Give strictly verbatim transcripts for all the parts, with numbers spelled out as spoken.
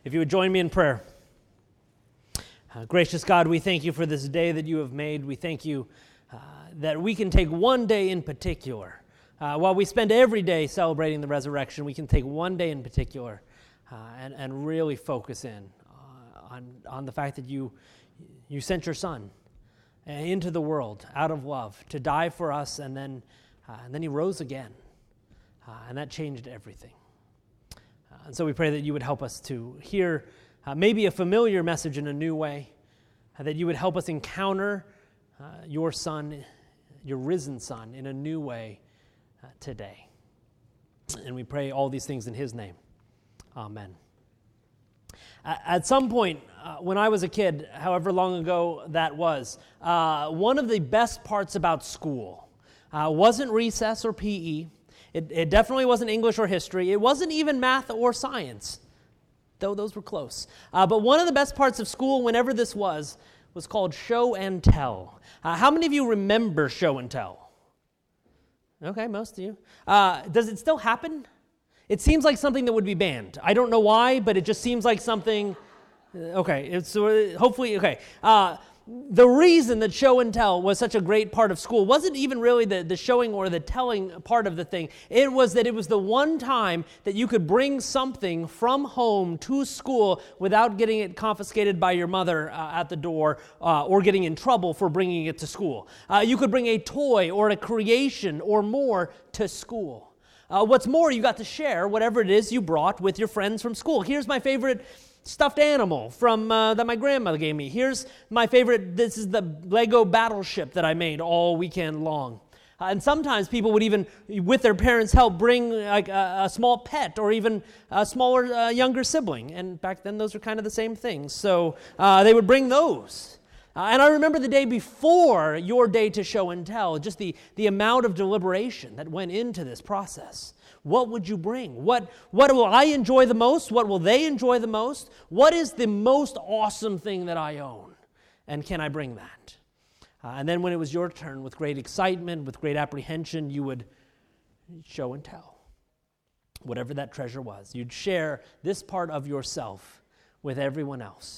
If you would join me in prayer. Uh, gracious God, we thank you for this day that you have made. We thank you uh, that we can take one day in particular. Uh, while we spend every day celebrating the resurrection, we can take one day in particular uh, and, and really focus in uh, on, on the fact that you, you sent your Son into the world out of love to die for us, and then, uh, and then he rose again. Uh, and that changed everything. Uh, and so we pray that you would help us to hear uh, maybe a familiar message in a new way, uh, that you would help us encounter uh, your Son, your risen Son, in a new way uh, today. And we pray all these things in his name. Amen. Uh, at some point, uh, when I was a kid, however long ago that was, uh, one of the best parts about school uh, wasn't recess or P E. It, it definitely wasn't English or history. It wasn't even math or science, though those were close. Uh, but one of the best parts of school, whenever this was, was called show and tell. Uh, how many of you remember show and tell? Okay, most of you. Uh, does it still happen? It seems like something that would be banned. I don't know why, but it just seems like something. Okay, it's uh, hopefully okay. Uh, The reason that show and tell was such a great part of school wasn't even really the, the showing or the telling part of the thing. It was that it was the one time that you could bring something from home to school without getting it confiscated by your mother uh, at the door uh, or getting in trouble for bringing it to school. Uh, you could bring a toy or a creation or more to school. Uh, what's more, you got to share whatever it is you brought with your friends from school. Here's my favorite stuffed animal from uh, that my grandmother gave me. Here's my favorite, this is the Lego battleship that I made all weekend long. Uh, and sometimes people would even, with their parents' help, bring like a, a small pet or even a smaller, uh, younger sibling. And back then, those were kind of the same things. So uh, they would bring those. Uh, and I remember the day before your day to show and tell, just the, the amount of deliberation that went into this process. What would you bring? What, what will I enjoy the most? What will they enjoy the most? What is the most awesome thing that I own? And can I bring that? Uh, and then when it was your turn, with great excitement, with great apprehension, you would show and tell. Whatever that treasure was. You'd share this part of yourself with everyone else.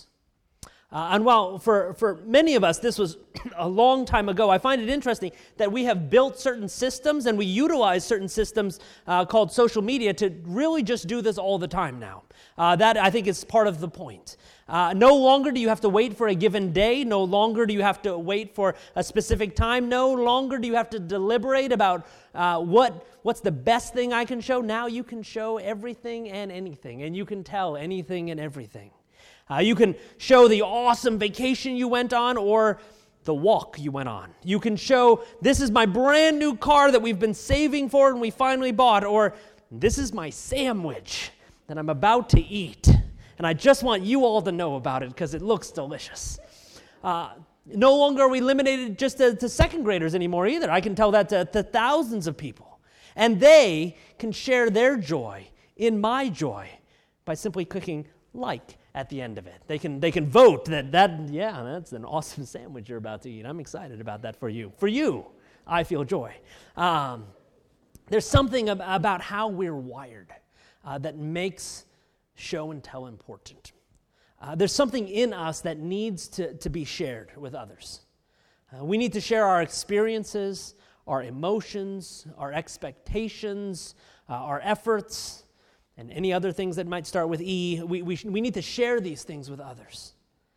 Uh, and while for, for many of us this was a long time ago, I find it interesting that we have built certain systems and we utilize certain systems uh, called social media to really just do this all the time now. Uh, that, I think, is part of the point. Uh, no longer do you have to wait for a given day. No longer do you have to wait for a specific time. No longer do you have to deliberate about uh, what what's the best thing I can show. Now you can show everything and anything, and you can tell anything and everything. Uh, you can show the awesome vacation you went on or the walk you went on. You can show, this is my brand new car that we've been saving for and we finally bought, or this is my sandwich that I'm about to eat. And I just want you all to know about it because it looks delicious. Uh, no longer are we limited just to, to second graders anymore either. I can tell that to, to thousands of people. And they can share their joy in my joy by simply clicking like at the end of it. They can they can vote that, that, yeah, that's an awesome sandwich you're about to eat. I'm excited about that for you. For you, I feel joy. Um, there's something ab- about how we're wired uh, that makes show and tell important. Uh, there's something in us that needs to, to be shared with others. Uh, we need to share our experiences, our emotions, our expectations, uh, our efforts, and any other things that might start with E. We, we, we need to share these things with others.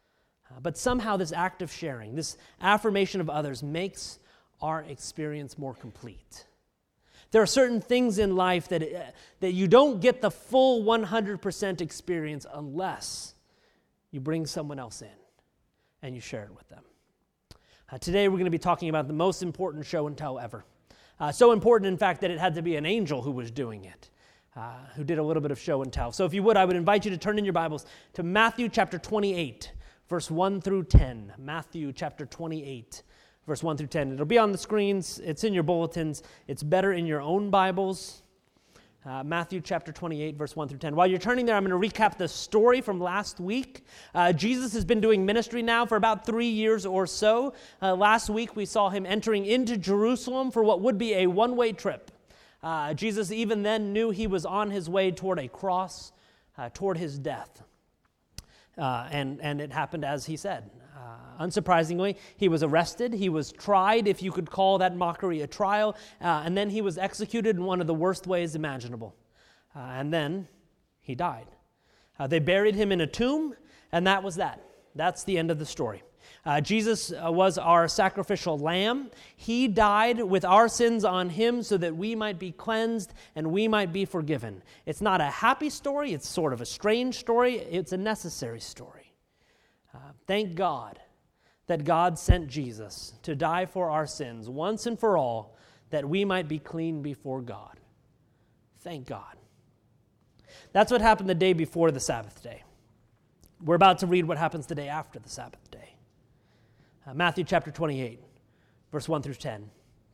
Uh, but somehow this act of sharing, this affirmation of others, makes our experience more complete. There are certain things in life that, uh, that you don't get the full one hundred percent experience unless you bring someone else in and you share it with them. Uh, today we're going to be talking about the most important show and tell ever. Uh, so important, in fact, that it had to be an angel who was doing it. Uh, who did a little bit of show and tell. So if you would, I would invite you to turn in your Bibles to Matthew chapter twenty-eight, verse one through ten. Matthew chapter twenty-eight, verse one through ten. It'll be on the screens. It's in your bulletins. It's better in your own Bibles. Uh, Matthew chapter twenty-eight, verse one through ten. While you're turning there, I'm going to recap the story from last week. Uh, Jesus has been doing ministry now for about three years or so. Uh, last week, we saw him entering into Jerusalem for what would be a one-way trip. Uh, Jesus even then knew he was on his way toward a cross, uh, toward his death. Uh, and, and it happened as he said. Uh, unsurprisingly, he was arrested. He was tried, if you could call that mockery a trial. Uh, and then he was executed in one of the worst ways imaginable. Uh, and then he died. Uh, they buried him in a tomb, and that was that. That's the end of the story. Uh, Jesus uh, was our sacrificial lamb. He died with our sins on him so that we might be cleansed and we might be forgiven. It's not a happy story. It's sort of a strange story. It's a necessary story. Uh, thank God that God sent Jesus to die for our sins once and for all, that we might be clean before God. Thank God. That's what happened the day before the Sabbath day. We're about to read what happens the day after the Sabbath day. Uh, Matthew chapter twenty-eight, verse one through ten.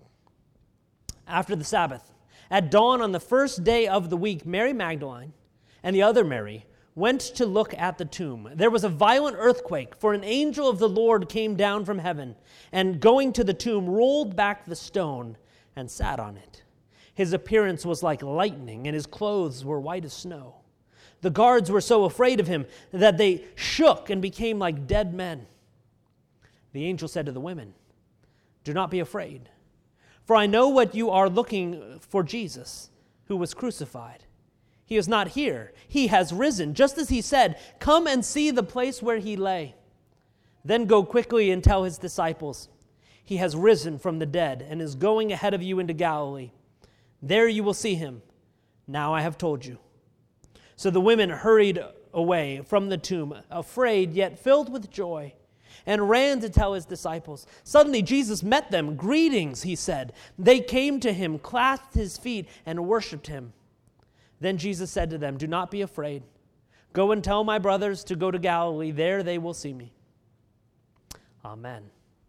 After the Sabbath, at dawn on the first day of the week, Mary Magdalene and the other Mary went to look at the tomb. There was a violent earthquake, for an angel of the Lord came down from heaven, and going to the tomb, rolled back the stone and sat on it. His appearance was like lightning, and his clothes were white as snow. The guards were so afraid of him that they shook and became like dead men. The angel said to the women, "Do not be afraid, for I know what you are looking for, Jesus, who was crucified. He is not here. He has risen, just as he said. Come and see the place where he lay. Then go quickly and tell his disciples, he has risen from the dead and is going ahead of you into Galilee. There you will see him. Now I have told you." So the women hurried away from the tomb, afraid yet filled with joy, and ran to tell his disciples. Suddenly Jesus met them. "Greetings," he said. They came to him, clasped his feet, and worshipped him. Then Jesus said to them, "Do not be afraid. Go and tell my brothers to go to Galilee. There they will see me." Amen.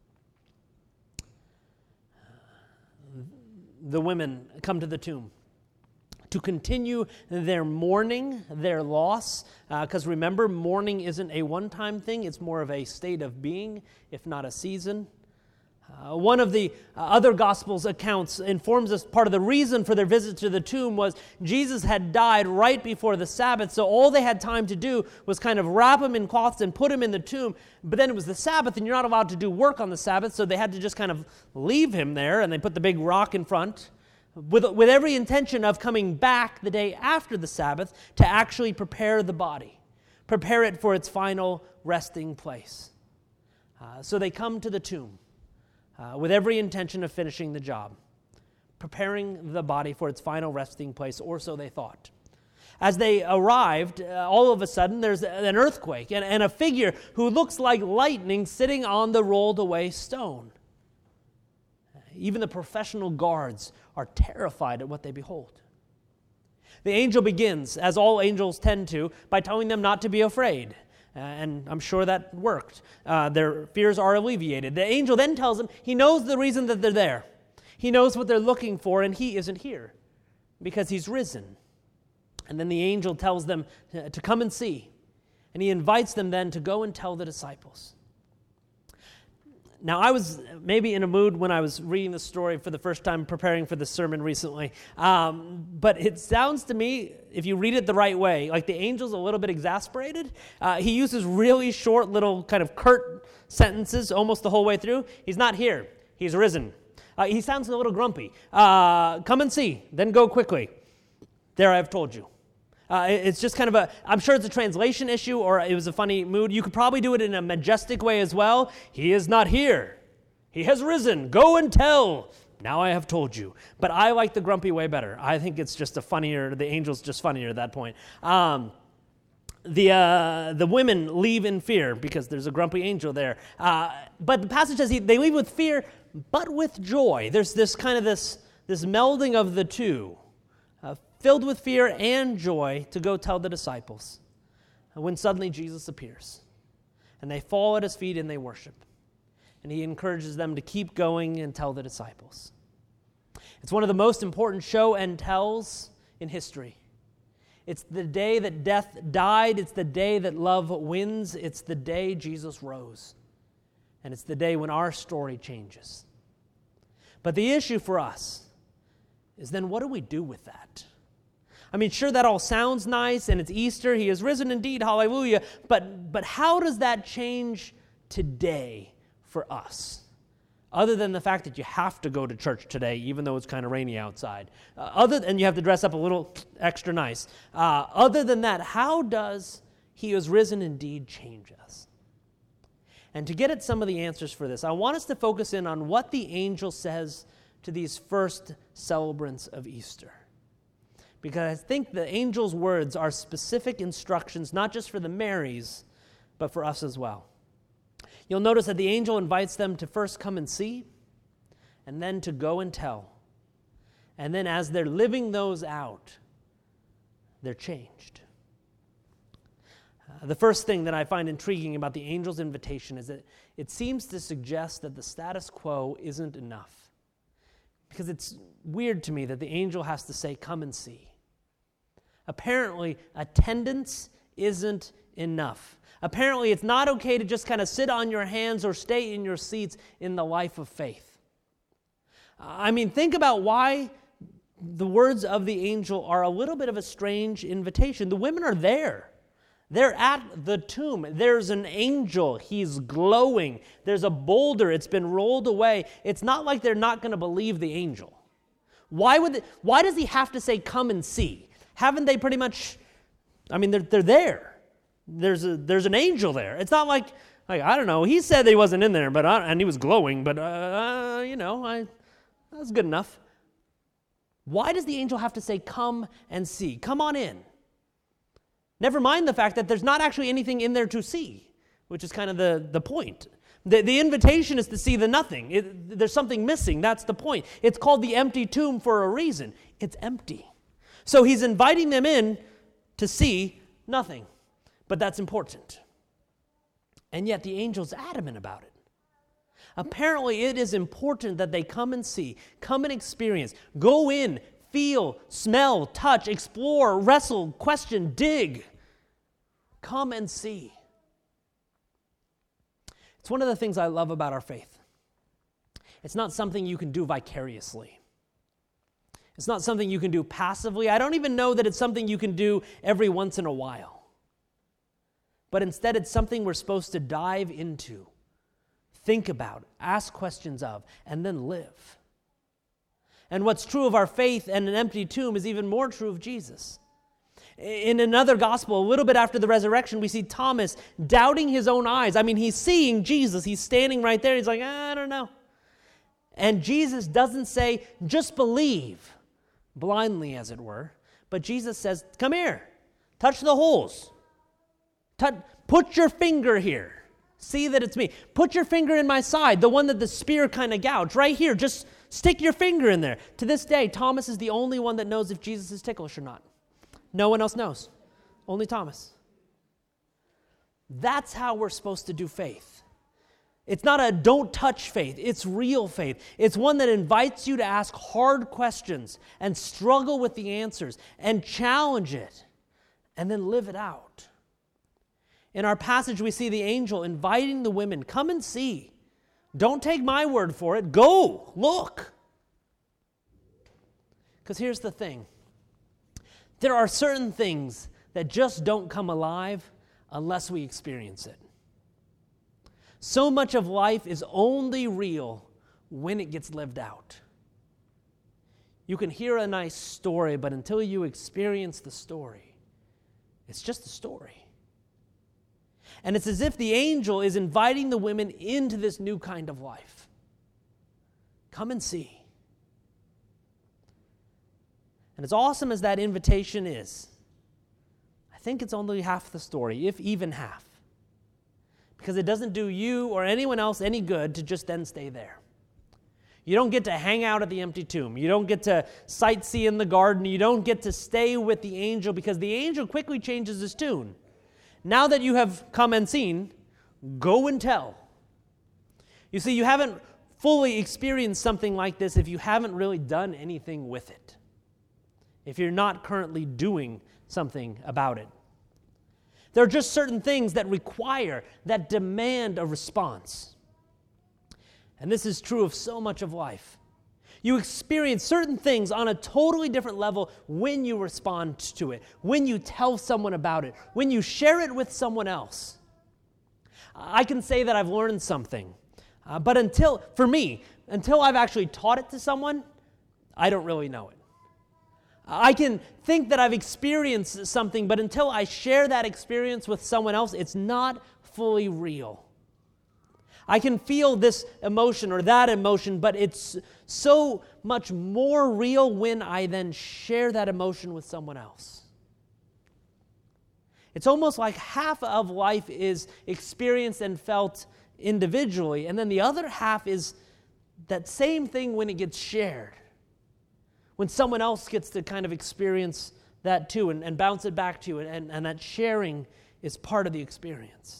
The women come to the tomb to continue their mourning, their loss, because uh, remember, mourning isn't a one-time thing. It's more of a state of being, if not a season. Uh, one of the uh, other Gospels accounts informs us part of the reason for their visit to the tomb was Jesus had died right before the Sabbath, so all they had time to do was kind of wrap him in cloths and put him in the tomb. But then it was the Sabbath, and you're not allowed to do work on the Sabbath, so they had to just kind of leave him there, and they put the big rock in front, with, with every intention of coming back the day after the Sabbath to actually prepare the body, prepare it for its final resting place. Uh, so they come to the tomb uh, with every intention of finishing the job, preparing the body for its final resting place, or so they thought. As they arrived, uh, all of a sudden there's an earthquake and, and a figure who looks like lightning sitting on the rolled away stone. Even the professional guards are terrified at what they behold. The angel begins, as all angels tend to, by telling them not to be afraid. Uh, and I'm sure that worked. Uh, their fears are alleviated. The angel then tells them he knows the reason that they're there. He knows what they're looking for, and he isn't here because he's risen. And then the angel tells them to, to come and see. And he invites them then to go and tell the disciples. Now, I was maybe in a mood when I was reading the story for the first time, preparing for the sermon recently. Um, but it sounds to me, if you read it the right way, like the angel's a little bit exasperated. Uh, he uses really short little kind of curt sentences almost the whole way through. He's not here. He's risen. Uh, he sounds a little grumpy. Uh, come and see, then go quickly. There I have told you. Uh, it's just kind of a, I'm sure it's a translation issue or it was a funny mood. You could probably do it in a majestic way as well. He is not here. He has risen. Go and tell. Now I have told you. But I like the grumpy way better. I think it's just a funnier, the angel's just funnier at that point. Um, the uh, the women leave in fear because there's a grumpy angel there. Uh, but the passage says he, they leave with fear, but with joy. There's this kind of this, this melding of the two. Uh, filled with fear and joy to go tell the disciples. And when suddenly Jesus appears, and they fall at his feet and they worship. And he encourages them to keep going and tell the disciples. It's one of the most important show and tells in history. It's the day that death died. It's the day that love wins. It's the day Jesus rose. And it's the day when our story changes. But the issue for us is then what do we do with that? I mean, sure, that all sounds nice, and it's Easter. He is risen indeed, hallelujah. But, but how does that change today for us? Other than the fact that you have to go to church today, even though it's kind of rainy outside. Uh, other And you have to dress up a little extra nice. Uh, other than that, how does he is risen indeed change us? And to get at some of the answers for this, I want us to focus in on what the angel says to these first celebrants of Easter. Because I think the angel's words are specific instructions, not just for the Marys, but for us as well. You'll notice that the angel invites them to first come and see, and then to go and tell. And then as they're living those out, they're changed. Uh, the first thing that I find intriguing about the angel's invitation is that it seems to suggest that the status quo isn't enough. Because it's weird to me that the angel has to say, come and see. Apparently, attendance isn't enough. Apparently, it's not okay to just kind of sit on your hands or stay in your seats in the life of faith. I mean, think about why the words of the angel are a little bit of a strange invitation. The women are there. They're at the tomb. There's an angel. He's glowing. There's a boulder. It's been rolled away. It's not like they're not going to believe the angel. Why would they, why does he have to say, come and see? Haven't they pretty much, I mean, they're, they're there. There's a, there's an angel there. It's not like, like I don't know, he said that he wasn't in there, but I, and he was glowing, but, uh, you know, I, that's good enough. Why does the angel have to say, come and see? Come on in. Never mind the fact that there's not actually anything in there to see, which is kind of the, the point. The, the invitation is to see the nothing. It, there's something missing. That's the point. It's called the empty tomb for a reason. It's empty. So he's inviting them in to see nothing. But that's important. And yet the angel's adamant about it. Apparently it is important that they come and see, come and experience, go in, feel, smell, touch, explore, wrestle, question, dig. Come and see. It's one of the things I love about our faith. It's not something you can do vicariously. It's not something you can do passively. I don't even know that it's something you can do every once in a while. But instead, it's something we're supposed to dive into, think about, ask questions of, and then live. And what's true of our faith and an empty tomb is even more true of Jesus. In another gospel, a little bit after the resurrection, we see Thomas doubting his own eyes. I mean, he's seeing Jesus. He's standing right there. He's like, I don't know. And Jesus doesn't say, just believe, blindly as it were. But Jesus says, come here, touch the holes. Touch, put your finger here. See that it's me. Put your finger in my side, the one that the spear kind of gouged. Right here, just stick your finger in there. To this day, Thomas is the only one that knows if Jesus is ticklish or not. No one else knows. Only Thomas. That's how we're supposed to do faith. It's not a don't touch faith. It's real faith. It's one that invites you to ask hard questions and struggle with the answers and challenge it and then live it out. In our passage, we see the angel inviting the women, come and see. Don't take my word for it. Go, look. Because here's the thing. There are certain things that just don't come alive unless we experience it. So much of life is only real when it gets lived out. You can hear a nice story, but until you experience the story, it's just a story. And it's as if the angel is inviting the women into this new kind of life. Come and see. And as awesome as that invitation is, I think it's only half the story, if even half. Because it doesn't do you or anyone else any good to just then stay there. You don't get to hang out at the empty tomb. You don't get to sightsee in the garden. You don't get to stay with the angel because the angel quickly changes his tune. Now that you have come and seen, go and tell. You see, you haven't fully experienced something like this if you haven't really done anything with it. If you're not currently doing something about it. There are just certain things that require, that demand a response. And this is true of so much of life. You experience certain things on a totally different level when you respond to it, when you tell someone about it, when you share it with someone else. I can say that I've learned something, uh, but until, for me, until I've actually taught it to someone, I don't really know it. I can think that I've experienced something, but until I share that experience with someone else, it's not fully real. I can feel this emotion or that emotion, but it's so much more real when I then share that emotion with someone else. It's almost like half of life is experienced and felt individually, and then the other half is that same thing when it gets shared. When someone else gets to kind of experience that too and, and bounce it back to you, and, and that sharing is part of the experience.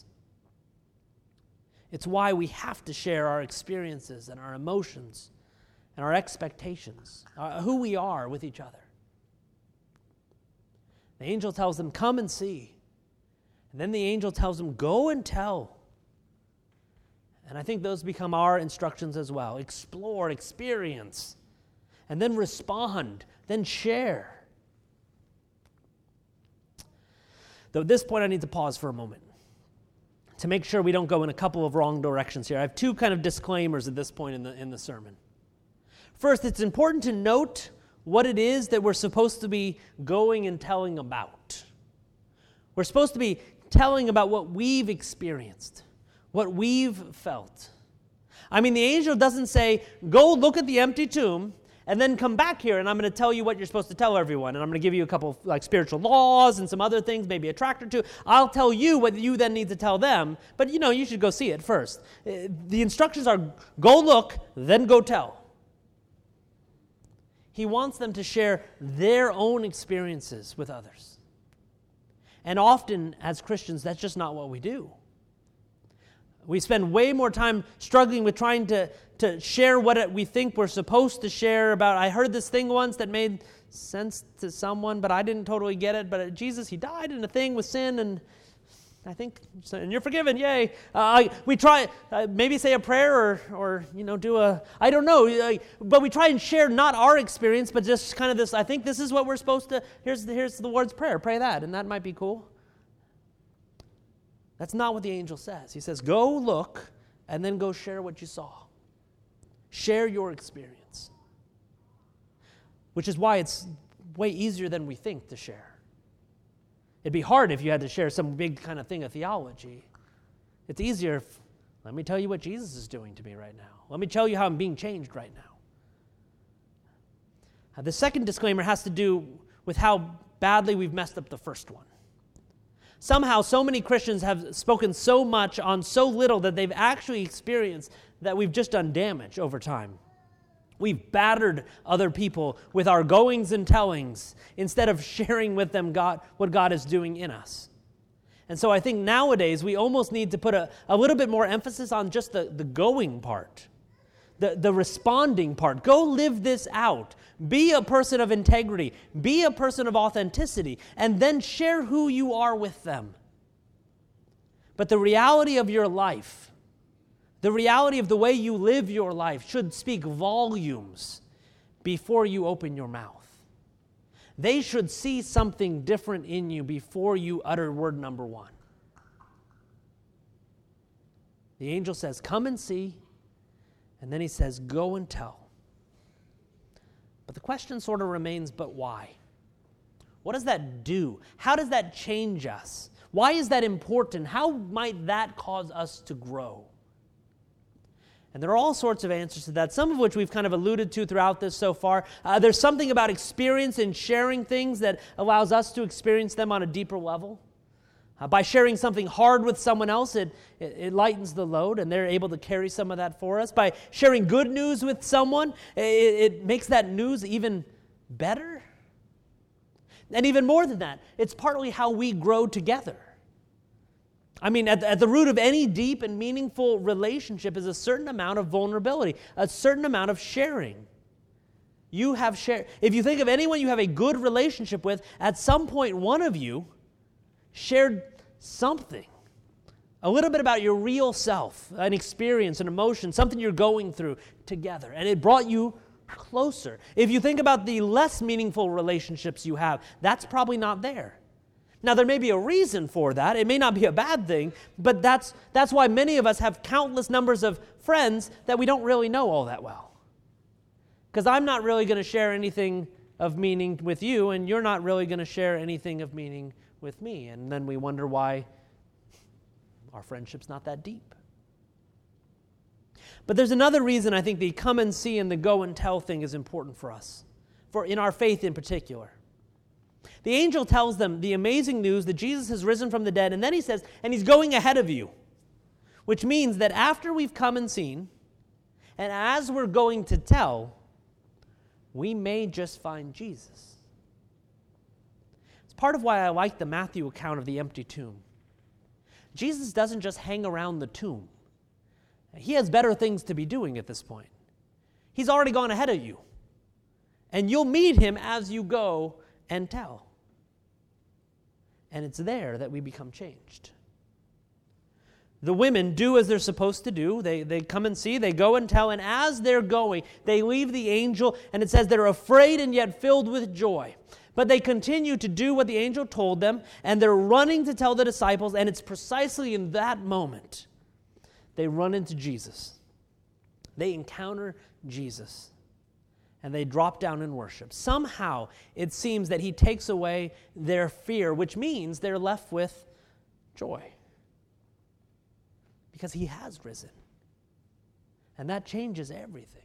It's why we have to share our experiences and our emotions and our expectations, uh, who we are with each other. The angel tells them, come and see. And then the angel tells them, go and tell. And I think those become our instructions as well. Explore, experience, and then respond, then share. Though at this point I need to pause for a moment to make sure we don't go in a couple of wrong directions here. I have two kind of disclaimers at this point in the, in the sermon. First, it's important to note what it is that we're supposed to be going and telling about. We're supposed to be telling about what we've experienced, what we've felt. I mean, the angel doesn't say, go look at the empty tomb and then come back here and I'm going to tell you what you're supposed to tell everyone. And I'm going to give you a couple of like spiritual laws and some other things, maybe a tract or two. I'll tell you what you then need to tell them. But, you know, you should go see it first. The instructions are go look, then go tell. He wants them to share their own experiences with others. And often, as Christians, that's just not what we do. We spend way more time struggling with trying to, to share what we think we're supposed to share about. I heard this thing once that made sense to someone, but I didn't totally get it. But Jesus, he died in a thing with sin, and I think, and you're forgiven, yay. Uh, we try, uh, maybe say a prayer or, or, you know, do a, I don't know. Uh, but we try and share not our experience, but just kind of this, I think this is what we're supposed to, here's the, here's the Lord's Prayer, pray that, and that might be cool. That's not what the angel says. He says, go look and then go share what you saw. Share your experience. Which is why it's way easier than we think to share. It'd be hard if you had to share some big kind of thing of theology. It's easier if, let me tell you what Jesus is doing to me right now. Let me tell you how I'm being changed right now. Uh, the second disclaimer has to do with how badly we've messed up the first one. Somehow, so many Christians have spoken so much on so little that they've actually experienced that we've just done damage over time. We've battered other people with our goings and tellings instead of sharing with them God, what God is doing in us. And so I think nowadays we almost need to put a, a little bit more emphasis on just the, the going part, the, the responding part. Go live this out. Be a person of integrity. Be a person of authenticity. And then share who you are with them. But the reality of your life, the reality of the way you live your life should speak volumes before you open your mouth. They should see something different in you before you utter word number one. The angel says, come and see. And then he says, go and tell. But the question sort of remains, but why? What does that do? How does that change us? Why is that important? How might that cause us to grow? And there are all sorts of answers to that, some of which we've kind of alluded to throughout this so far. Uh, there's something about experience and sharing things that allows us to experience them on a deeper level. Uh, by sharing something hard with someone else, it, it, it lightens the load, and they're able to carry some of that for us. By sharing good news with someone, it, it makes that news even better. And even more than that, it's partly how we grow together. I mean, at, at the root of any deep and meaningful relationship is a certain amount of vulnerability, a certain amount of sharing. You have shared. If you think of anyone you have a good relationship with, at some point one of you shared something, a little bit about your real self, an experience, an emotion, something you're going through together. And it brought you closer. If you think about the less meaningful relationships you have, that's probably not there. Now, there may be a reason for that. It may not be a bad thing, but that's, that's why many of us have countless numbers of friends that we don't really know all that well. Because I'm not really going to share anything of meaning with you, and you're not really going to share anything of meaning with me. And then we wonder why our friendship's not that deep. But there's another reason I think the come and see and the go and tell thing is important for us, for in our faith in particular. The angel tells them the amazing news that Jesus has risen from the dead, and then he says, and he's going ahead of you, which means that after we've come and seen, and as we're going to tell, we may just find Jesus. It's part of why I like the Matthew account of the empty tomb. Jesus doesn't just hang around the tomb. He has better things to be doing at this point. He's already gone ahead of you, and you'll meet him as you go and tell. And it's there that we become changed. The women do as they're supposed to do. They, they come and see, they go and tell, and as they're going, they leave the angel, and it says they're afraid and yet filled with joy. But they continue to do what the angel told them, and they're running to tell the disciples, and it's precisely in that moment they run into Jesus. They encounter Jesus. And they drop down in worship. Somehow, it seems that he takes away their fear, which means they're left with joy. Because he has risen. And that changes everything.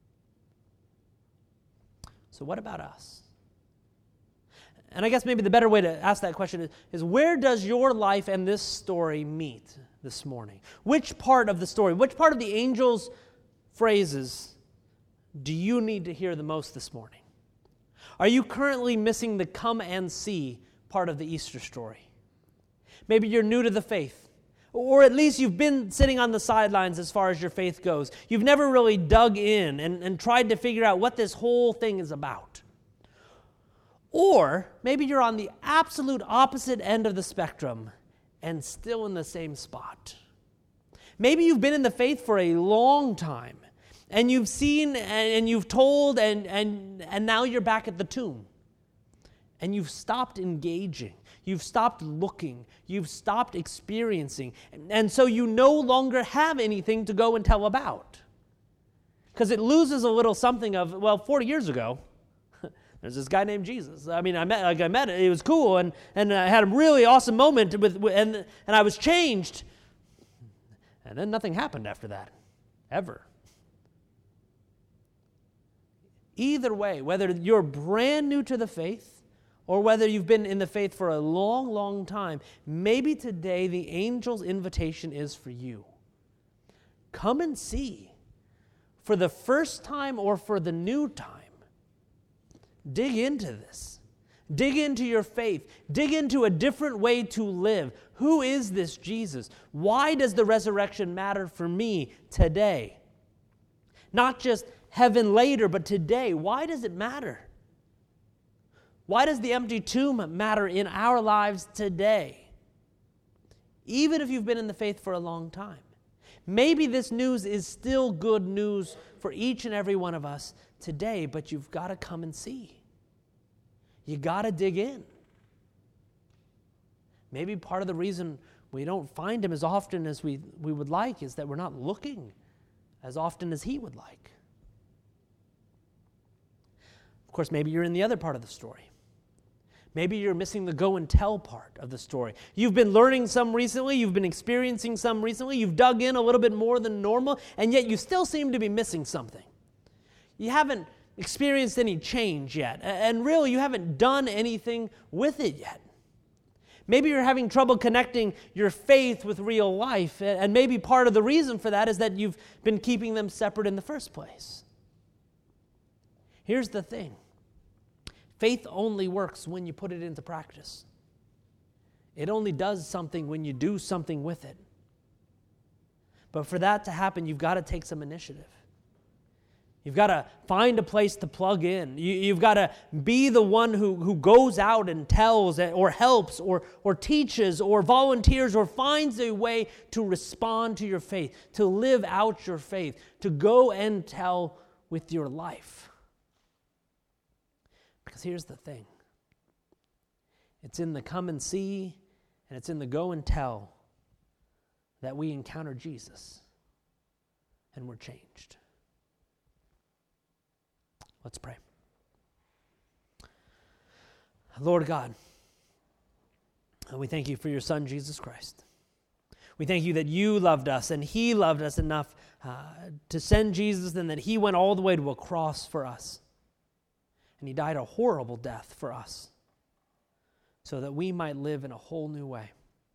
So what about us? And I guess maybe the better way to ask that question is, is where does your life and this story meet this morning? Which part of the story, which part of the angel's phrases do you need to hear the most this morning? Are you currently missing the come and see part of the Easter story? Maybe you're new to the faith, or at least you've been sitting on the sidelines as far as your faith goes. You've never really dug in and, and tried to figure out what this whole thing is about. Or maybe you're on the absolute opposite end of the spectrum and still in the same spot. Maybe you've been in the faith for a long time, and you've seen and you've told and, and, and now you're back at the tomb. And you've stopped engaging. You've stopped looking. You've stopped experiencing. And so you no longer have anything to go and tell about. Because it loses a little something of, well, forty years ago, there's this guy named Jesus. I mean, I met, like I met it. It was cool, and, and I had a really awesome moment, with, with and, and I was changed. And then nothing happened after that, ever. Either way, whether you're brand new to the faith or whether you've been in the faith for a long, long time, maybe today the angel's invitation is for you. Come and see. For the first time or for the new time, dig into this. Dig into your faith. Dig into a different way to live. Who is this Jesus? Why does the resurrection matter for me today? Not just heaven later, but today. Why does it matter? Why does the empty tomb matter in our lives today? Even if you've been in the faith for a long time. Maybe this news is still good news for each and every one of us today, but you've got to come and see. You got to dig in. Maybe part of the reason we don't find him as often as we, we would like is that we're not looking as often as he would like. Of course, maybe you're in the other part of the story. Maybe you're missing the go and tell part of the story. You've been learning some recently, you've been experiencing some recently, you've dug in a little bit more than normal, and yet you still seem to be missing something. You haven't experienced any change yet, and really you haven't done anything with it yet. Maybe you're having trouble connecting your faith with real life, and maybe part of the reason for that is that you've been keeping them separate in the first place. Here's the thing. Faith only works when you put it into practice. It only does something when you do something with it. But for that to happen, you've got to take some initiative. You've got to find a place to plug in. You, you've got to be the one who, who goes out and tells or helps or, or teaches or volunteers or finds a way to respond to your faith, to live out your faith, to go and tell with your life. Because here's the thing. It's in the come and see, and it's in the go and tell that we encounter Jesus and we're changed. Let's pray. Lord God, we thank you for your Son, Jesus Christ. We thank you that you loved us and he loved us enough uh, to send Jesus, and that he went all the way to a cross for us. And he died a horrible death for us so that we might live in a whole new way.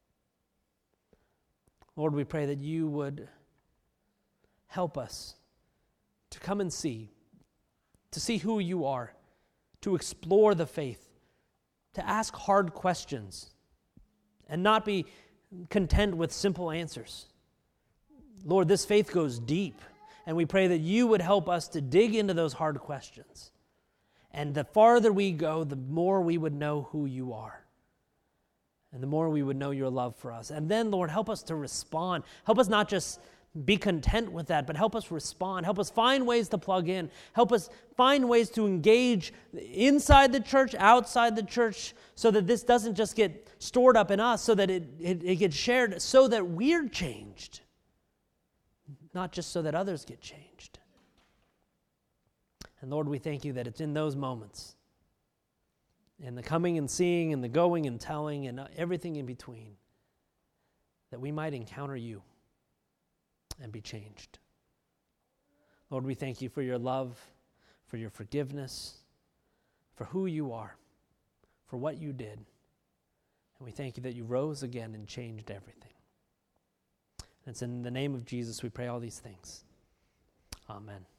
Lord, we pray that you would help us to come and see, to see who you are, to explore the faith, to ask hard questions, and not be content with simple answers. Lord, this faith goes deep, and we pray that you would help us to dig into those hard questions. And the farther we go, the more we would know who you are. And the more we would know your love for us. And then, Lord, help us to respond. Help us not just be content with that, but help us respond. Help us find ways to plug in. Help us find ways to engage inside the church, outside the church, so that this doesn't just get stored up in us, so that it, it, it gets shared, so that we're changed. Not just so that others get changed. And Lord, we thank you that it's in those moments, in the coming and seeing and the going and telling and everything in between, that we might encounter you and be changed. Lord, we thank you for your love, for your forgiveness, for who you are, for what you did. And we thank you that you rose again and changed everything. And it's in the name of Jesus we pray all these things. Amen.